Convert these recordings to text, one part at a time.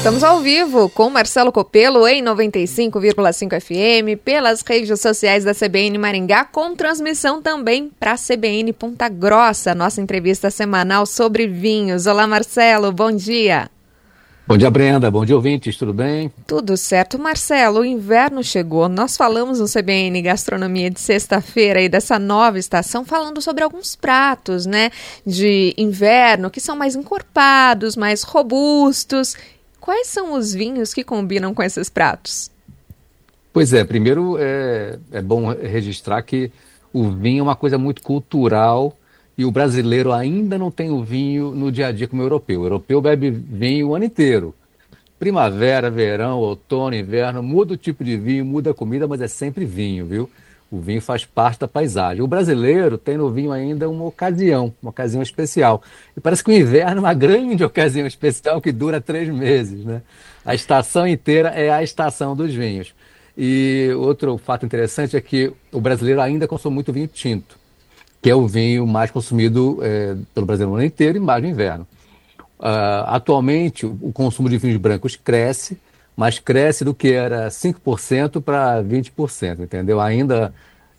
Estamos ao vivo com Marcelo Copelo em 95,5 FM, pelas redes sociais da CBN Maringá, com transmissão também para a CBN Ponta Grossa, nossa entrevista semanal sobre vinhos. Olá, Marcelo, bom dia. Bom dia, Brenda. Bom dia, ouvintes. Tudo bem? Tudo certo. Marcelo, o inverno chegou. Nós falamos no CBN Gastronomia de sexta-feira aí dessa nova estação, falando sobre alguns pratos, né, de inverno que são mais encorpados, mais robustos. Quais são os vinhos que combinam com esses pratos? Pois é, primeiro é bom registrar que o vinho é uma coisa muito cultural e o brasileiro ainda não tem o vinho no dia a dia como o europeu. O europeu bebe vinho o ano inteiro. Primavera, verão, outono, inverno, muda o tipo de vinho, muda a comida, mas é sempre vinho, viu? O vinho faz parte da paisagem. O brasileiro tem no vinho ainda uma ocasião especial. E parece que o inverno é uma grande ocasião especial que dura 3 meses, né? A estação inteira é a estação dos vinhos. E outro fato interessante é que o brasileiro ainda consome muito vinho tinto, que é o vinho mais consumido pelo brasileiro no ano inteiro e mais no inverno. Atualmente, o consumo de vinhos brancos cresce, mas cresce do que era 5% para 20%, entendeu? Ainda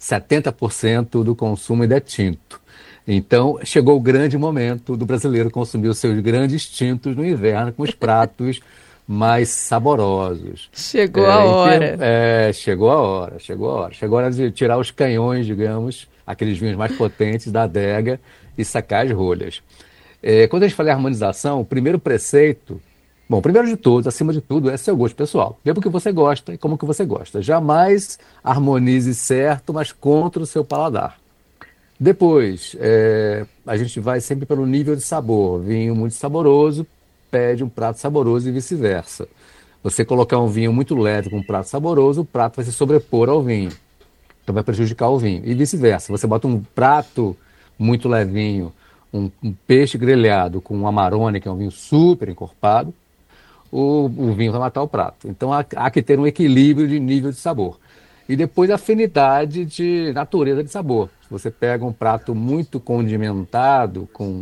70% do consumo ainda é tinto. Então, chegou o grande momento do brasileiro consumir os seus grandes tintos no inverno, com os pratos mais saborosos. Chegou a hora. Chegou a hora. Chegou a hora de tirar os canhões, digamos, aqueles vinhos mais potentes da adega e sacar as rolhas. Quando a gente fala em harmonização, o primeiro preceito, bom, primeiro de todos, acima de tudo, é seu gosto pessoal. Beba o que você gosta e como que você gosta. Jamais harmonize certo, mas contra o seu paladar. Depois, a gente vai sempre pelo nível de sabor. Vinho muito saboroso pede um prato saboroso e vice-versa. Você colocar um vinho muito leve com um prato saboroso, o prato vai se sobrepor ao vinho. Então vai prejudicar o vinho. E vice-versa. Você bota um prato muito levinho, um peixe grelhado com um Amarone, que é um vinho super encorpado, o vinho vai matar o prato. Então há que ter um equilíbrio de nível de sabor. E depois afinidade de natureza de sabor. Se você pega um prato muito condimentado, com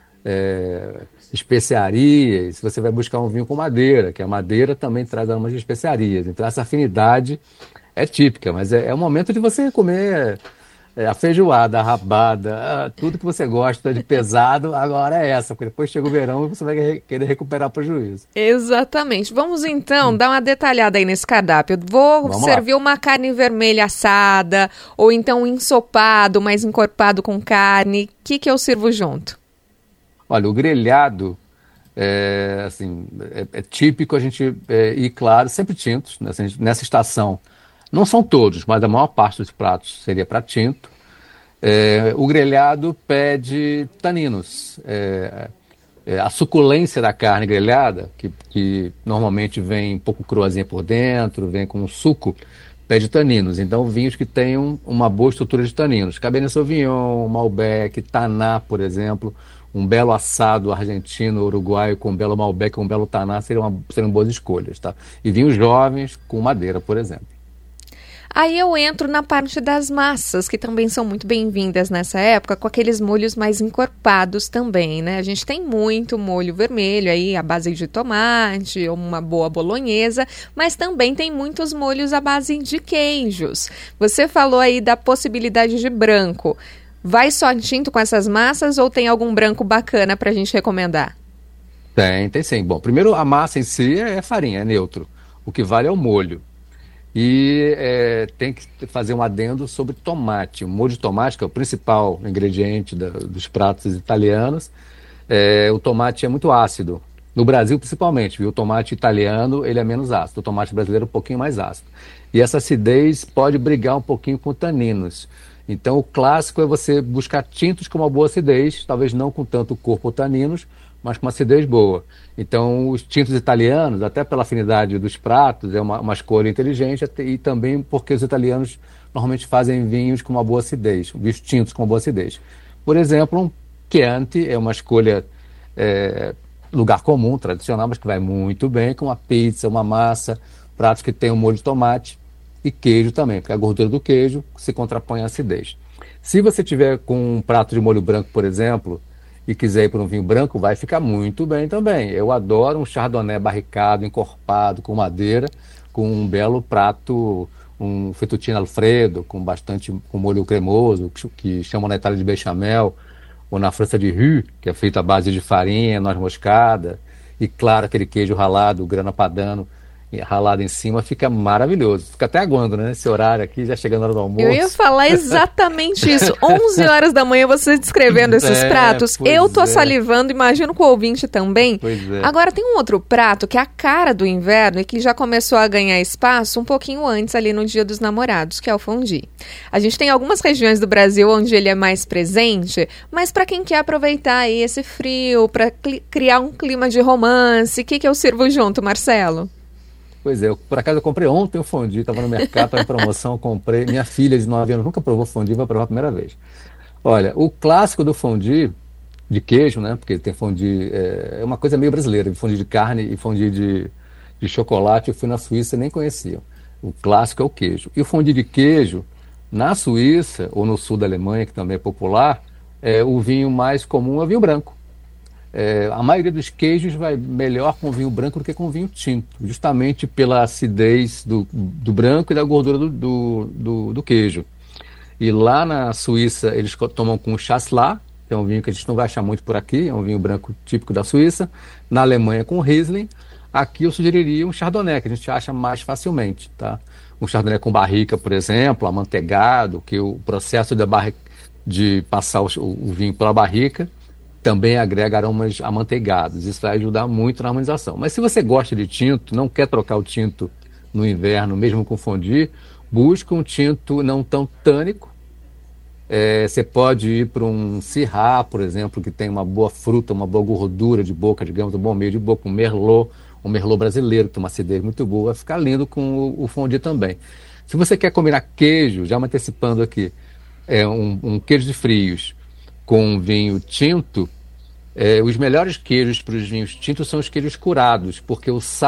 especiarias, você vai buscar um vinho com madeira, que a madeira também traz aromas de especiarias. Então essa afinidade é típica, mas é o momento de você comer a feijoada, a rabada, tudo que você gosta de pesado, agora é essa, porque depois chega o verão e você vai querer recuperar o prejuízo. Exatamente. Vamos então dar uma detalhada aí nesse cardápio. Vamos servir uma carne vermelha assada, ou então um ensopado, mais encorpado com carne. O que eu sirvo junto? Olha, o grelhado é típico a gente ir, claro, sempre tintos, nessa estação. Não são todos, mas a maior parte dos pratos seria para tinto. O grelhado pede taninos. A suculência da carne grelhada, que normalmente vem um pouco cruazinha por dentro, vem com um suco, pede taninos. Então, vinhos que tenham uma boa estrutura de taninos. Cabernet Sauvignon, Malbec, Taná, por exemplo. Um belo assado argentino, uruguaio, com um belo Malbec, com um belo Taná, seriam boas escolhas, tá? E vinhos jovens com madeira, por exemplo. Aí eu entro na parte das massas, que também são muito bem-vindas nessa época, com aqueles molhos mais encorpados também, né? A gente tem muito molho vermelho aí, à base de tomate, uma boa bolonhesa, mas também tem muitos molhos à base de queijos. Você falou aí da possibilidade de branco. Vai só tinto com essas massas ou tem algum branco bacana para a gente recomendar? Tem sim. Bom, primeiro a massa em si é farinha, é neutro. O que vale é o molho. E tem que fazer um adendo sobre tomate. O molho de tomate, que é o principal ingrediente dos pratos italianos, o tomate é muito ácido. No Brasil, principalmente, viu? O tomate italiano ele é menos ácido. O tomate brasileiro é um pouquinho mais ácido. E essa acidez pode brigar um pouquinho com taninos. Então, o clássico é você buscar tintos com uma boa acidez, talvez não com tanto corpo ou taninos, mas com uma acidez boa. Então, os tintos italianos, até pela afinidade dos pratos, é uma escolha inteligente, e também porque os italianos normalmente fazem vinhos com uma boa acidez, vinhos tintos com uma boa acidez. Por exemplo, um Chianti é uma escolha, lugar comum, tradicional, mas que vai muito bem com uma pizza, uma massa, pratos que tem um molho de tomate e queijo também, porque a gordura do queijo se contrapõe à acidez. Se você tiver com um prato de molho branco, por exemplo, e quiser ir para um vinho branco, vai ficar muito bem também. Eu adoro um chardonnay barricado, encorpado, com madeira, com um belo prato, um fettuccine alfredo, com molho cremoso, que chamam na Itália de bechamel, ou na França de roux, que é feito à base de farinha, noz moscada, e claro, aquele queijo ralado, grana padano, ralado em cima, fica maravilhoso. Fica até aguando, né? Esse horário aqui, já chegando a hora do Eu ia almoço. falar exatamente isso. 11 horas da manhã você descrevendo esses pratos. Eu tô salivando, imagino que o ouvinte também. Pois é. Agora tem um outro prato que é a cara do inverno e que já começou a ganhar espaço um pouquinho antes ali no Dia dos Namorados, que é o fondue. A gente tem algumas regiões do Brasil onde ele é mais presente, mas para quem quer aproveitar aí esse frio, para criar um clima de romance, o que que eu sirvo junto, Marcelo? Pois é, por acaso eu comprei ontem o fondue, estava no mercado, estava em promoção, eu comprei. Minha filha de 9 anos nunca provou fondue, vai provar a primeira vez. Olha, o clássico do fondue, de queijo, né? Porque tem fondue, é uma coisa meio brasileira, fondue de carne e fondue de chocolate. Eu fui na Suíça e nem conhecia. O clássico é o queijo. E o fondue de queijo, na Suíça, ou no sul da Alemanha, que também é popular, o vinho mais comum é o vinho branco. A maioria dos queijos vai melhor com vinho branco do que com vinho tinto, justamente pela acidez do branco e da gordura do queijo. E lá na Suíça eles tomam com Chasselas, que é um vinho que a gente não vai achar muito por aqui, é um vinho branco típico da Suíça. Na Alemanha com Riesling. Aqui eu sugeriria um Chardonnay, que a gente acha mais facilmente, tá? Um Chardonnay com barrica, por exemplo, amanteigado, que o processo de passar o vinho pela barrica também agrega aromas amanteigados. Isso vai ajudar muito na harmonização. Mas se você gosta de tinto, não quer trocar o tinto no inverno, mesmo com fondue, busque um tinto não tão tânico. Você pode ir para um Syrah, por exemplo, que tem uma boa fruta, uma boa gordura de boca, digamos, um bom meio de boca, um Merlot brasileiro, que tem uma acidez muito boa, vai ficar lindo com o fondue também. Se você quer combinar queijo, já me antecipando aqui, um queijo de frios com um vinho tinto, os melhores queijos para os vinhos tintos são os queijos curados, porque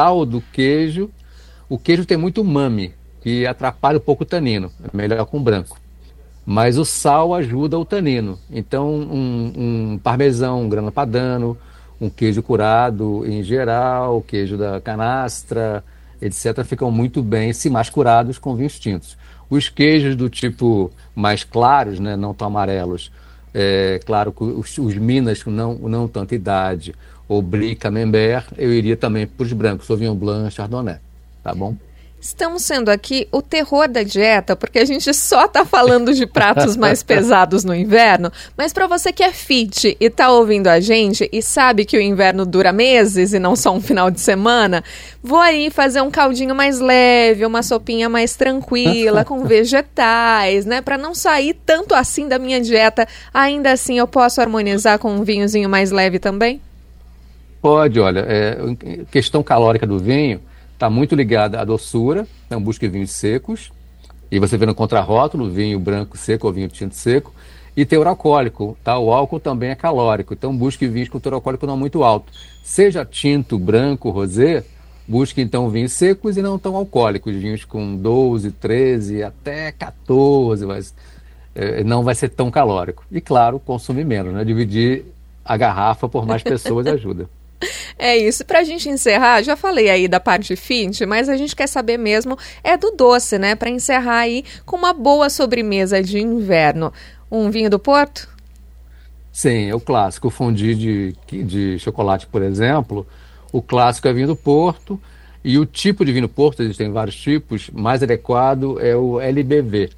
o queijo tem muito umami, que atrapalha um pouco o tanino, é melhor com branco. Mas o sal ajuda o tanino. Então, um parmesão, um grana padano, um queijo curado em geral, queijo da canastra, etc., ficam muito bem se mais curados com vinhos tintos. Os queijos do tipo mais claros, né, não tão amarelos, claro que os Minas com não tanta idade, ou Brie, Camembert, eu iria também para os brancos, Sauvignon Blanc, Chardonnay, tá bom? Estamos sendo aqui o terror da dieta, porque a gente só está falando de pratos mais pesados no inverno, mas para você que é fit e está ouvindo a gente e sabe que o inverno dura meses e não só um final de semana, vou aí fazer um caldinho mais leve, uma sopinha mais tranquila, com vegetais, né? Para não sair tanto assim da minha dieta, ainda assim eu posso harmonizar com um vinhozinho mais leve também? Pode, olha, questão calórica do vinho está muito ligada à doçura, então busque vinhos secos, e você vê no contrarótulo, vinho branco seco ou vinho tinto seco, e teor alcoólico, tá? O álcool também é calórico, então busque vinhos com teor alcoólico não muito alto. Seja tinto, branco, rosé, busque então vinhos secos e não tão alcoólicos, vinhos com 12, 13, até 14, mas não vai ser tão calórico. E claro, consumir menos, né? Dividir a garrafa por mais pessoas ajuda. É isso. Pra gente encerrar, já falei aí da parte fit, mas a gente quer saber mesmo do doce, né? Pra encerrar aí com uma boa sobremesa de inverno. Um vinho do Porto? Sim, é o clássico. O fondue de chocolate, por exemplo, o clássico é vinho do Porto. E o tipo de vinho do Porto, existem vários tipos, mais adequado é o LBV.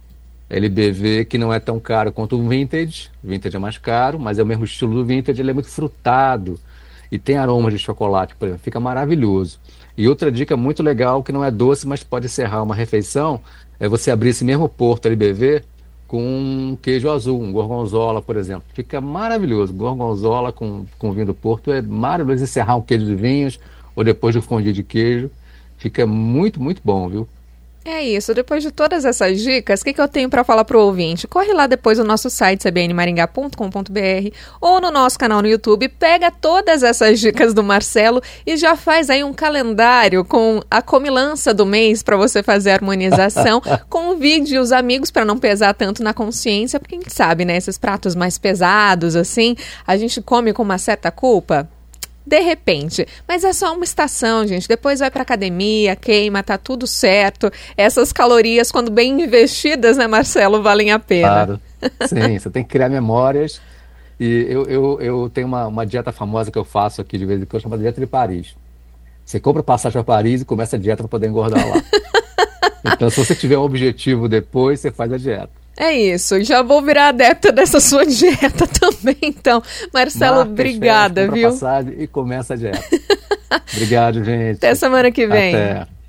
LBV que não é tão caro quanto o Vintage. O Vintage é mais caro, mas é o mesmo estilo do Vintage, ele é muito frutado. E tem aromas de chocolate, por exemplo, fica maravilhoso. E outra dica muito legal, que não é doce, mas pode serrar uma refeição, é você abrir esse mesmo Porto LBV com um queijo azul, um gorgonzola, por exemplo. Fica maravilhoso. Gorgonzola com vinho do Porto é maravilhoso. Encerrar um queijo de vinhos, ou depois do fondue de queijo. Fica muito, muito bom, viu? É isso, depois de todas essas dicas, o que eu tenho para falar pro ouvinte? Corre lá depois no nosso site cbnmaringá.com.br ou no nosso canal no YouTube, pega todas essas dicas do Marcelo e já faz aí um calendário com a comilança do mês para você fazer a harmonização. Convide os amigos para não pesar tanto na consciência, porque a gente sabe, né, esses pratos mais pesados assim, a gente come com uma certa culpa. De repente, mas é só uma estação, gente, depois vai pra academia, queima, tá tudo certo, essas calorias quando bem investidas, né, Marcelo, valem a pena. Claro, sim, você tem que criar memórias, e eu tenho uma dieta famosa que eu faço aqui de vez em quando, chamada Dieta de Paris. Você compra passagem para Paris e começa a dieta para poder engordar lá. Então, se você tiver um objetivo depois, você faz a dieta. É isso, já vou virar adepta dessa sua dieta também, então. Marcelo, obrigada, viu? Passagem e começa a dieta. Obrigado, gente. Até semana que vem. Até.